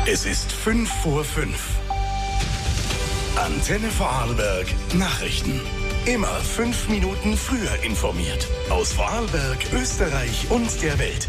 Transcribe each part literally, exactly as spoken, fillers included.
Es ist fünf vor fünf. Antenne Vorarlberg Nachrichten. Immer fünf Minuten früher informiert. Aus Vorarlberg, Österreich und der Welt.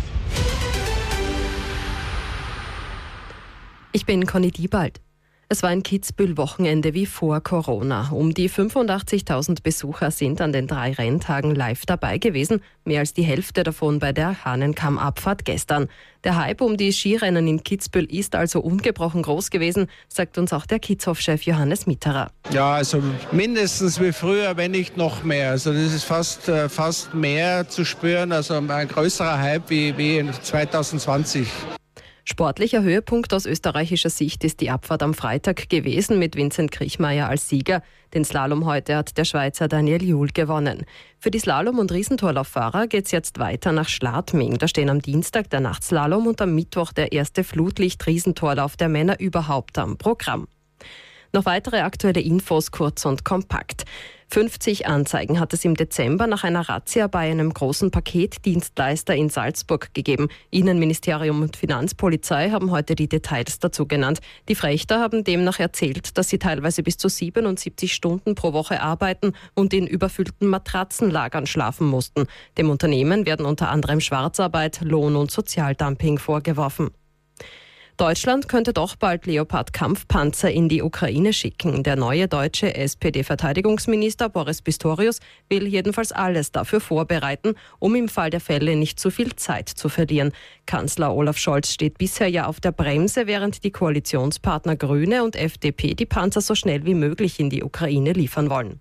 Ich bin Conny Diebald. Es war ein Kitzbühel-Wochenende wie vor Corona. Um die fünfundachtzigtausend Besucher sind an den drei Renntagen live dabei gewesen. Mehr als die Hälfte davon bei der Hahnenkamm-Abfahrt gestern. Der Hype um die Skirennen in Kitzbühel ist also ungebrochen groß gewesen, sagt uns auch der Kitzhof-Chef Johannes Mitterer. Ja, also mindestens wie früher, wenn nicht noch mehr. Also das ist fast, äh, fast mehr zu spüren, also ein größerer Hype wie, wie in zwanzig zwanzig. Sportlicher Höhepunkt aus österreichischer Sicht ist die Abfahrt am Freitag gewesen mit Vincent Kriechmayr als Sieger. Den Slalom heute hat der Schweizer Daniel Juhl gewonnen. Für die Slalom- und Riesentorlauffahrer geht es jetzt weiter nach Schladming. Da stehen am Dienstag der Nachtslalom und am Mittwoch der erste Flutlicht-Riesentorlauf der Männer überhaupt am Programm. Noch weitere aktuelle Infos kurz und kompakt. fünfzig Anzeigen hat es im Dezember nach einer Razzia bei einem großen Paketdienstleister in Salzburg gegeben. Innenministerium und Finanzpolizei haben heute die Details dazu genannt. Die Frächter haben demnach erzählt, dass sie teilweise bis zu siebenundsiebzig Stunden pro Woche arbeiten und in überfüllten Matratzenlagern schlafen mussten. Dem Unternehmen werden unter anderem Schwarzarbeit, Lohn- und Sozialdumping vorgeworfen. Deutschland könnte doch bald Leopard-Kampfpanzer in die Ukraine schicken. Der neue deutsche S P D-Verteidigungsminister Boris Pistorius will jedenfalls alles dafür vorbereiten, um im Fall der Fälle nicht zu viel Zeit zu verlieren. Kanzler Olaf Scholz steht bisher ja auf der Bremse, während die Koalitionspartner Grüne und F D P die Panzer so schnell wie möglich in die Ukraine liefern wollen.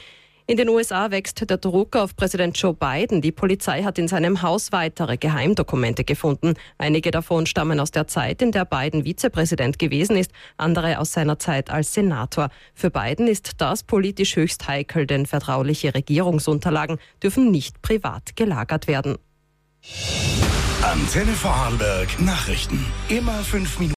In den U S A wächst der Druck auf Präsident Joe Biden. Die Polizei hat in seinem Haus weitere Geheimdokumente gefunden. Einige davon stammen aus der Zeit, in der Biden Vizepräsident gewesen ist, andere aus seiner Zeit als Senator. Für Biden ist das politisch höchst heikel, denn vertrauliche Regierungsunterlagen dürfen nicht privat gelagert werden. Antenne Vorarlberg Nachrichten. Immer fünf Minuten.